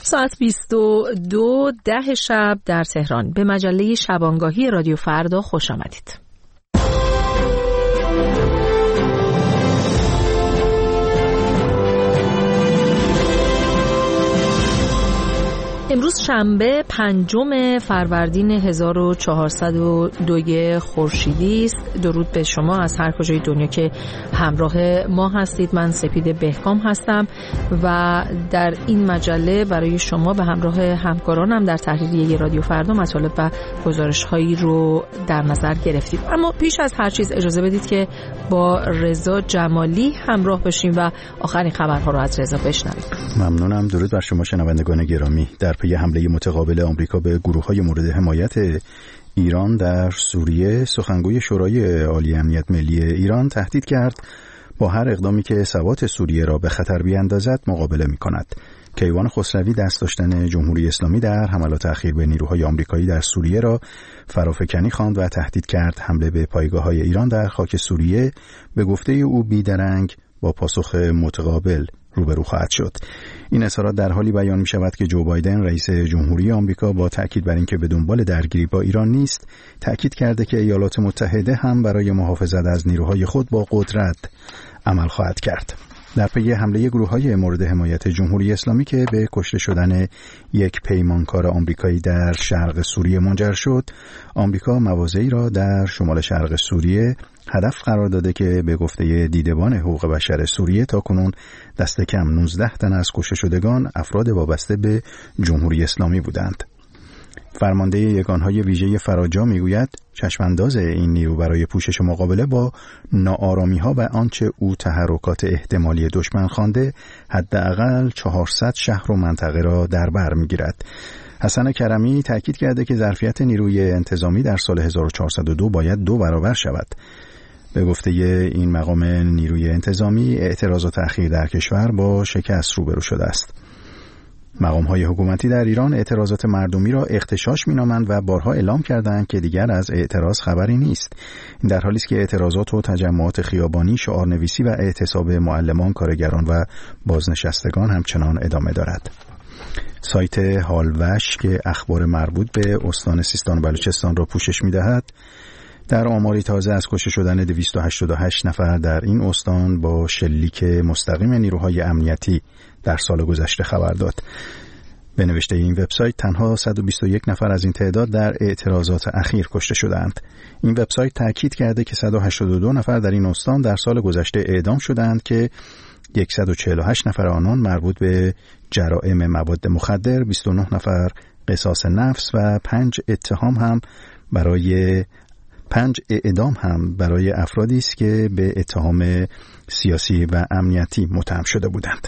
ساعت 22:10 شب در تهران. به مجله شبانگاهی رادیو فردا خوش آمدید. امروز شنبه 5 فروردین 1402 خورشیدی است. درود به شما از هر کجای دنیا که همراه ما هستید. من سپید بهکام هستم و در این مجله برای شما به همراه همکارانم در تحریریه رادیو فردا مطالب و گزارش‌هایی رو در نظر گرفتیم. اما پیش از هر چیز اجازه بدید که با رضا جمالی همراه بشیم و آخرین خبرها رو از رضا بشنویم. ممنونم. درود بر شما شنوندگان گرامی. در پی حمله متقابل آمریکا به گروه‌های مورد حمایت ایران در سوریه، سخنگوی شورای عالی امنیت ملی ایران تهدید کرد با هر اقدامی که ثبات سوریه را به خطر بیاندازد مقابله می‌کند. کیوان خسروی دست داشتن جمهوری اسلامی در حملات اخیر به نیروهای آمریکایی در سوریه را فرافکنی خواند و تهدید کرد حمله به پایگاه‌های ایران در خاک سوریه به گفته او بیدرنگ با پاسخ متقابل روبرو خواهد شد. این اظهارات در حالی بیان می شود که جو بایدن رئیس جمهوری آمریکا با تأکید بر اینکه به دنبال درگیری با ایران نیست، تأکید کرده که ایالات متحده هم برای محافظت از نیروهای خود با قدرت عمل خواهد کرد. در پی حمله گروه‌های مورد حمایت جمهوری اسلامی که به کشته شدن یک پیمانکار آمریکایی در شرق سوریه منجر شد، آمریکا مواضعی را در شمال شرق سوریه هدف قرار داده که به گفته دیدبان حقوق بشر سوریه تاکنون دست کم 19 تن از کشته شدگان افراد وابسته به جمهوری اسلامی بودند. فرمانده یگانهای ویژه فراجا میگوید چشمانداز این نیرو برای پوشش مقابله با ناآرامی‌ها و آنچه او تحرکات احتمالی دشمن خوانده حداقل 400 شهر و منطقه را در بر میگیرد. حسن کرمی تأکید کرده که ظرفیت نیروی انتظامی در سال 1402 باید 2 برابر شود. به گفته این مقام نیروی انتظامی، اعتراضات اخیر در کشور با شکست روبرو شده است. مقام‌های حکومتی در ایران اعتراضات مردمی را اغتشاش می‌نامند و بارها اعلام کردند که دیگر از اعتراض خبری نیست. این در حالی است که اعتراضات و تجمعات خیابانی، شعارنویسی و اعتصاب معلمان، کارگران و بازنشستگان همچنان ادامه دارد. سایت حالوش که اخبار مربوط به استان سیستان و بلوچستان را پوشش می‌دهد، در آماری تازه از کشته شدن 288 نفر در این استان با شلیک مستقیم نیروهای امنیتی در سال گذشته خبر داد. به نوشته این وبسایت تنها 121 نفر از این تعداد در اعتراضات اخیر کشته شدند. این وبسایت تاکید کرده که 182 نفر در این استان در سال گذشته اعدام شدند که 148 نفر آنان مربوط به جرائم مواد مخدر، 29 نفر قصاص نفس و 5 اعدام هم برای افرادی است که به اتهام سیاسی و امنیتی متهم شده بودند.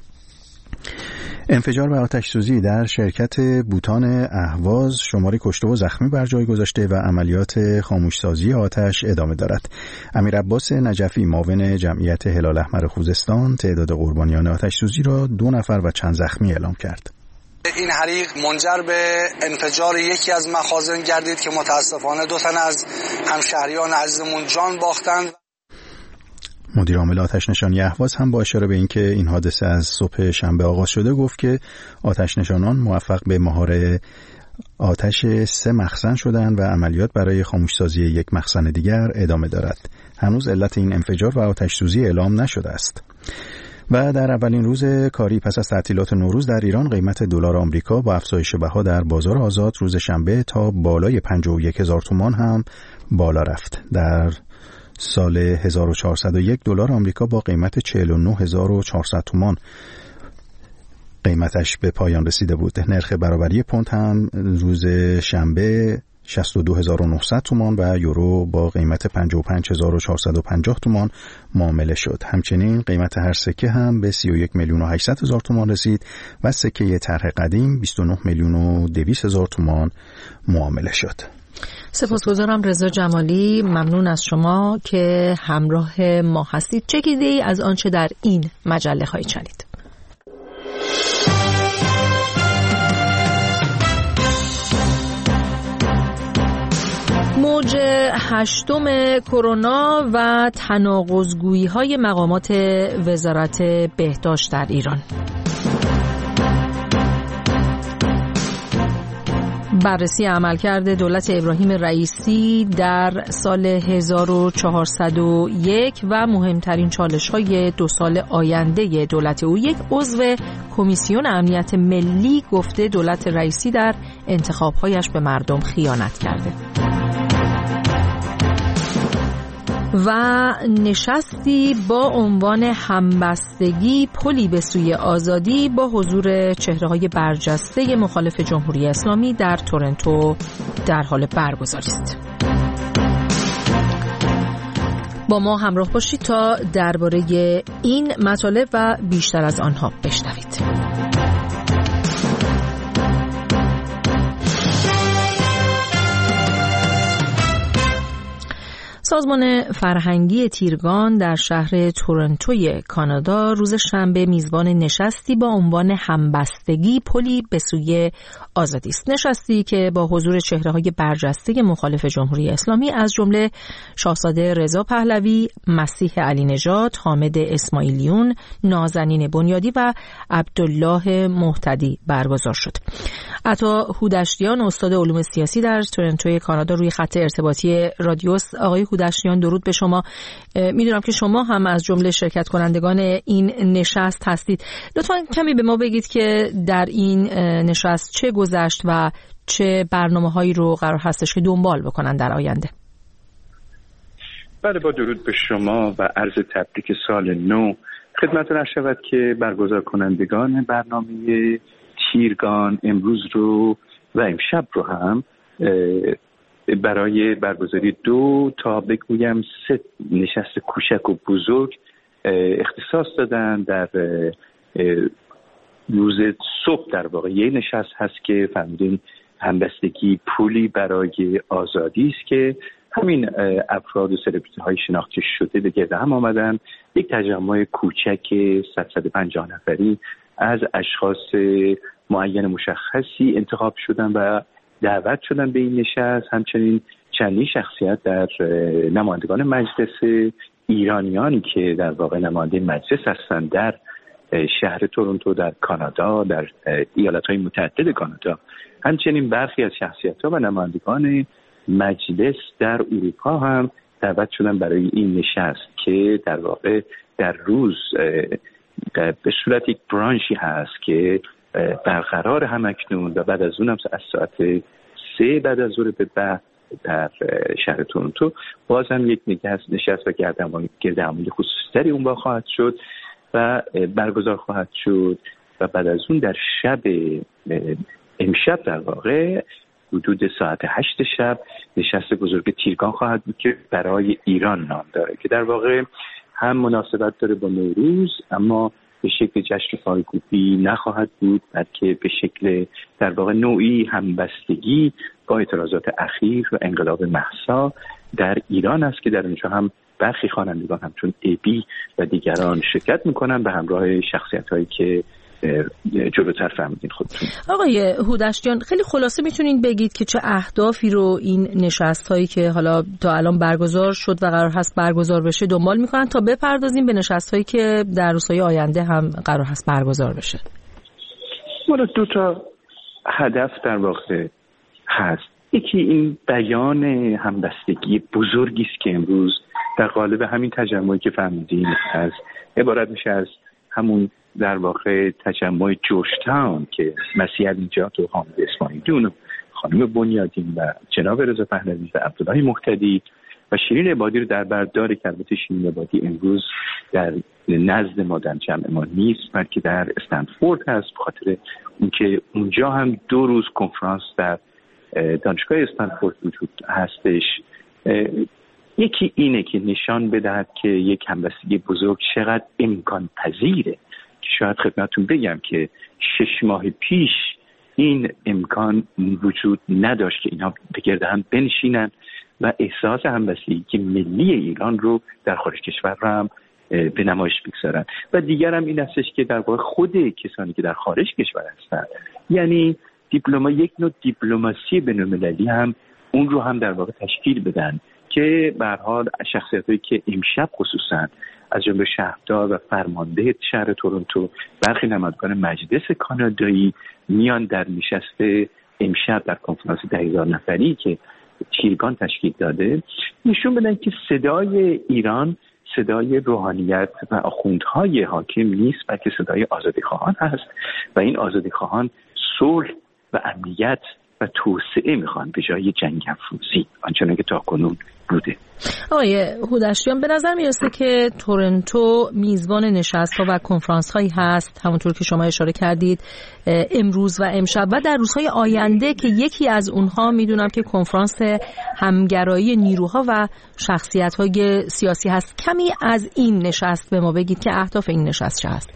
انفجار و آتش‌سوزی در شرکت بوتان اهواز شماری کشته و زخمی بر جای گذاشته و عملیات خاموشسازی آتش ادامه دارد. امیر عباس نجفی معاون جمعیت هلال احمر خوزستان تعداد قربانیان آتش‌سوزی را 2 نفر و چند زخمی اعلام کرد. این حریق منجر به انفجار یکی از مخازن گردید که متاسفانه 2 تن از همشهریان عزیزمون جان باختند. مدیر عامل آتش نشانی اهواز هم با اشاره به اینکه این حادثه از صبح شنبه آغاز شده گفت که آتش نشانان موفق به مهار آتش 3 مخزن شدند و عملیات برای خاموشسازی یک مخزن دیگر ادامه دارد. هنوز علت این انفجار و آتش سوزی اعلام نشده است. و در اولین روز کاری پس از تعطیلات نوروز در ایران قیمت دلار آمریکا با افزایش بها در بازار آزاد روز شنبه تا بالای 51,000 تومان هم بالا رفت. در سال 1401 دلار آمریکا با قیمت 49,400 تومان قیمتش به پایان رسیده بود. نرخ برابری پوند هم روز شنبه 62,900 تومان و یورو با قیمت 55,450 تومان معامله شد. همچنین قیمت هر سکه هم به 31,800,000 تومان رسید و سکه طرح قدیم 29,200,000 تومان معامله شد. سپاسگزارم رضا جمالی، ممنون از شما که همراه ما هستید. چه ایده‌ای از آنچه در این مجله خواهید شنید؟ موج 8 کرونا و تناقض‌گویی‌های مقامات وزارت بهداشت در ایران. بررسی عملکرد دولت ابراهیم رئیسی در سال 1401 و مهمترین چالش‌های 2 سال آینده دولت او. یک عضو کمیسیون امنیت ملی گفته دولت رئیسی در انتخاب‌هایش به مردم خیانت کرده. و نشستی با عنوان همبستگی پلی به سوی آزادی با حضور چهره‌های برجسته مخالف جمهوری اسلامی در تورنتو در حال برگزاری است. با ما همراه باشید تا درباره این مطالب و بیشتر از آنها بشنوید. سازمان فرهنگی تیرگان در شهر تورنتوی کانادا روز شنبه میزبان نشستی با عنوان همبستگی پلی به سوی آزادی است. نشستی که با حضور چهره‌های برجسته مخالف جمهوری اسلامی از جمله شاهزاده رضا پهلوی، مسیح علی نژاد، حامد اسماعیلیون، نازنین بنیادی و عبدالله مهتدی برگزار شد. عطا هودشتیان استاد علوم سیاسی در تورنتوی کانادا روی خط ارتباطی رادیوس. آقای هودشتیان درود به شما. میدونم که شما هم از جمله شرکت کنندگان این نشست هستید. لطفاً کمی به ما بگید که در این نشست چه گذشت و چه برنامه‌هایی رو قرار هستش که دنبال بکنن در آینده. بله، با درود به شما و عرض تبریک سال نو خدمتتون عرض شود که برگزار کنندگان برنامه تیرگان امروز رو و امشب رو هم برای برگزاری 2 تا بگویم 3 نشست کوچک و بزرگ اختصاص دادن. در روز صبح در واقع یه نشست هست که فهمیدین همبستگی پولی برای آزادی است که همین افراد و سلبریتی های شناخته شده به گرد هم آمدن. یک تجمع کوچک 150 نفری از اشخاص معین مشخصی انتخاب شدن و دعوت شدن به این نشست. همچنین چندین شخصیت در نمایندگان مجلس ایرانیانی که در واقع نماینده مجلس هستند در شهر تورنتو در کانادا، در ایالت‌های متعدد کانادا، همچنین برخی از شخصیت‌ها و نمایندگان مجلس در اروپا هم دعوت شدن برای این نشست که در واقع در روز به صورت یک برانچی هست که برقرار همکنون و بعد از اون هم از ساعت 3 بعد از ظهر به بعد در شهر تورنتو باز هم یک نشست و گردهمایی خصوصی اون با خواهد شد و برگزار خواهد شد و بعد از اون در شب امشب در واقع حدود ساعت 8 شب نشست بزرگ تیرگان خواهد بود که برای ایران نام داره که در واقع هم مناسبت داره با نوروز اما به شکل جشن فایگوبی نخواهد بود، بلکه به شکل در واقع نوعی همبستگی با اعتراضات اخیر و انقلاب مهسا در ایران است که در اونجا هم برخی خوانندگان همچون ابی و دیگران شرکت میکنن به همراه شخصیت‌هایی که جلوتر فهمیدین خودتون. آقای هودشتیان خیلی خلاصه میتونین بگید که چه اهدافی رو این نشست‌هایی که حالا تا الان برگزار شد و قرار هست برگزار بشه دنبال میکنن تا بپردازیم به نشست‌هایی که در روزهای آینده هم قرار هست برگزار بشه؟ ما 2 تا هدف در واقع هست. یکی این بیان همبستگی بزرگی است که امروز در قالب همین تجمعی که فهمیدین از عبارت میشه از همون در واقع تجمع جورجتاون که مسیح علی نژاد و حامد اسماعیلیون و خانم بنیادین و جناب رضا پهلوی و عبدالله مهتدی و شیرین عبادی رو در بر داره که البته شیرین عبادی امروز در نزد ما در جمع ما نیست بلکه در استنفورد هست به خاطر اینکه اونجا هم 2 روز کنفرانس در دانشگاه استنفورد وجود هستش. یکی اینه که نشان بدهد که یک همبستگی بزرگ چقدر امکان پذیره که شاید خدمتتون بگم که 6 ماه پیش این امکان وجود نداشت که اینا به گرد هم بنشینن و احساس همبستگی ملی ایران رو در خارج کشور رو هم به نمایش بگذارن. و دیگر هم این هستش که در واقع خود کسانی که در خارج کشور هستن یعنی یک نوع دیپلماسی بین‌المللی هم اون رو هم در واقع تشکیل بدن که به هر حال شخصیتایی که امشب خصوصا از جمله شهردار و فرمانده شهر تورنتو برخی نمایندگان مجلس کانادایی میان در نشست امشب در کنفرانس 10,000 نفری که چیرگان تشکیل داده نشون بدن که صدای ایران صدای روحانیت و آخوندهای حاکم نیست، بلکه صدای آزادیخواهان هست و این آزادیخواهان صلح و امنیت و توسعه میخوان به جای جنگ افروزی آنچنان که تاکنون بوده. آقای هودشتیان، به نظر میرسه که تورنتو میزبان نشست‌ها و کنفرانس‌هایی هست، همونطور که شما اشاره کردید امروز و امشب و در روزهای آینده، که یکی از اونها میدونم که کنفرانس همگرایی نیروها و شخصیت‌های سیاسی هست. کمی از این نشست به ما بگید که اهداف این نشست چه هست؟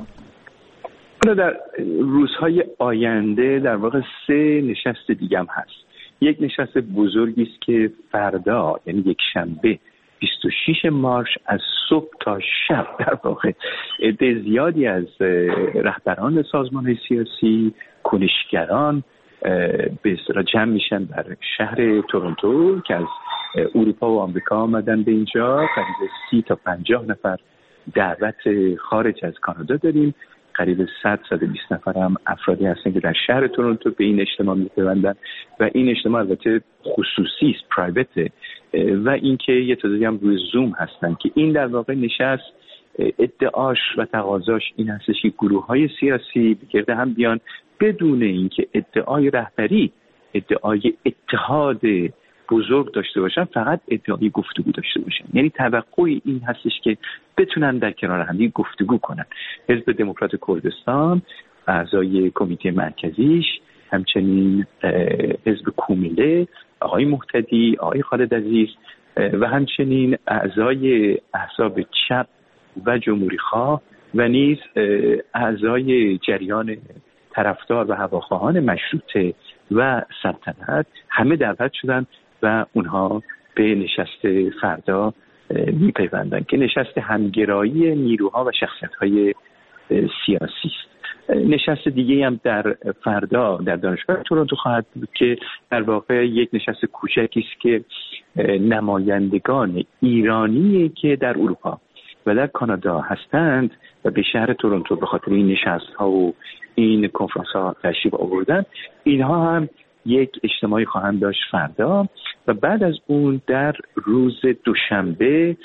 در روزهای آینده در واقع 3 نشست دیگه هم هست. یک نشست بزرگی است که فردا، یعنی یک شنبه 26 مارس از صبح تا شب در واقع عده زیادی از رهبران سازمان‌های سیاسی، کنشگران به اصطلاح جمع میشن در شهر تورنتو که از اروپا و آمریکا آمدن به اینجا. قریب 30 تا 50 نفر دعوت خارج از کانادا داریم. قریب 100-120 نفر هم افرادی هستن که در شهر تورنتو به این اجتماع می‌پیوندن و این اجتماع البته خصوصی است، پرایوته، و اینکه یه تعدادی هم روی زوم هستن که این در واقع نشست ادعاش و تقاضاش این هستش که گروه‌های سیاسی به گرد هم بیان بدون اینکه ادعای رهبری، ادعای اتحاد بزرگ داشته باشن، فقط ادعای گفتگو داشته باشن. یعنی توقع این هستش که بتونن در کنار هم گفتگو کنن. حزب دموکرات کردستان، اعضای کمیته مرکزیش، همچنین حزب کومیله، آقای مهتدی، آقای خالد عزیز و همچنین اعضای احزاب چپ و جمهوری خواه و نیز اعضای جریان طرفدار و هواخواهان مشروطه و سلطنت همه دعوت شدن و اونها به نشست فردا میپیوندن که نشست همگرایی نیروها و شخصیت‌های سیاسی است. نشست دیگه هم در فردا در دانشگاه تورنتو خواهد بود که در واقع یک نشست کوچکی است که نمایندگان ایرانی که در اروپا و در کانادا هستند و به شهر تورنتو به خاطر این نشست‌ها و این کنفرانس‌ها تشریف آوردن، اینها هم یک اجتماعی خواهند داشت فردا و بعد از اون در روز دوشنبه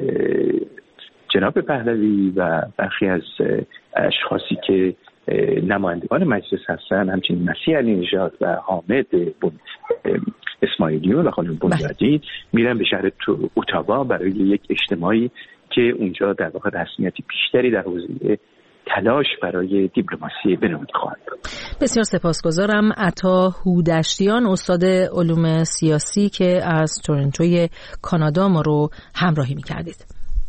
جناب پهلوی و برخی از اشخاصی که نمایندگان مجلس هستن، همچنین مسیح علی نژاد و حامد اسماعیلیون و خانم بنیادی میرن به شهر اتاوا برای یک اجتماعی که اونجا در واقع رسمیت بیشتری در حوزه تلاش برای دیپلماسی بین‌المللی خواهد بود. بسیار سپاسگزارم. عطا هودشتیان، استاد علوم سیاسی که از تورنتوی کانادا ما رو همراهی می‌کردید.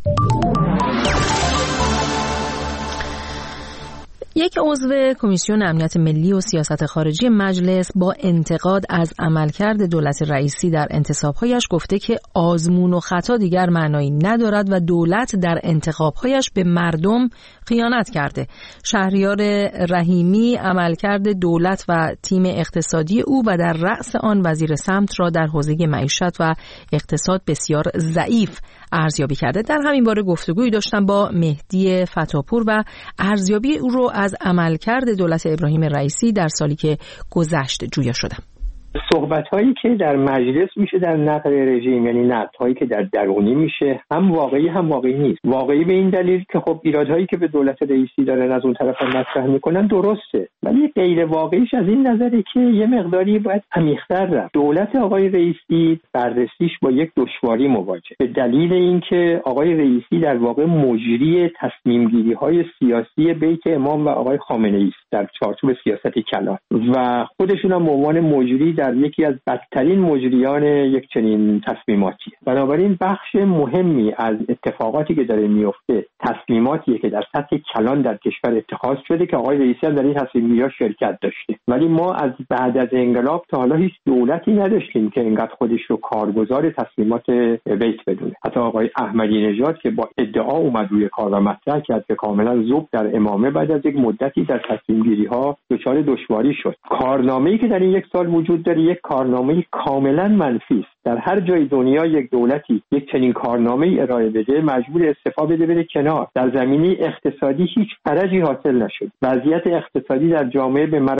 یک عضو کمیسیون امنیت ملی و سیاست خارجی مجلس با انتقاد از عملکرد دولت رئیسی در انتصاب‌هایش گفته که آزمون و خطا دیگر معنایی ندارد و دولت در انتخاب‌هایش به مردم خیانت کرده. شهریار رحیمی عملکرد دولت و تیم اقتصادی او و در رأس آن وزیر سمت را در حوزه معیشت و اقتصاد بسیار ضعیف ارزیابی کرده. در همین باره گفتگویی داشتم با مهدی فتاپور و ارزیابی او رو از عملکرد دولت ابراهیم رئیسی در سالی که گذشت جویا شدم. صحبت‌هایی که در مجلس میشه در نقد رژیم، یعنی نقدهایی که در درونی میشه، هم واقعی هم واقعی نیست. واقعی به این دلیل که خب ایرادهایی که به دولت رئیسی دارن از اون طرف هم مطرح میکنن درسته، ولی غیر واقعیش از این نظره که یه مقداری باید عمیق‌تر رفت. دولت آقای رئیسی بررسیش با یک دشواری مواجه به دلیل اینکه آقای رئیسی در واقع مجری تصمیم‌گیری‌های سیاسی بیت امام و آقای خامنه‌ای است در چارچوب سیاست کلان و خودشون هم به عنوان مجری در یکی از بدترین مجریان یک چنین تصمیماتی. بنابراین بخش مهمی از اتفاقاتی که داره میفته تصمیماتیه که در سطح کلان در کشور اتخاذ شده که آقای رئیسی هم در این تصمیم‌گیری‌ها شرکت داشته، ولی ما از بعد از انقلاب تا حالا هیچ دولتی نداشتیم که اینقدر خودش رو کارگزار تصمیمات بیت بدونه. حتی آقای احمدی نژاد که با ادعا اومد روی کار و مطرح کرد که کاملا ذوب در امامه، بعد از یک مدتی در تصمیم‌گیری‌ها دچار دشواری شد. کارنامه‌ای که در این یک سال وجود داره یک کارنامه کاملا منفی است. در هر جای دنیا یک دولتی یک چنین کارنامه‌ای ارائه بده مجبور استعفا بده بره کنار. در زمینه اقتصادی هیچ فرجی حاصل نشد. وضعیت اقتصادی در جامعه به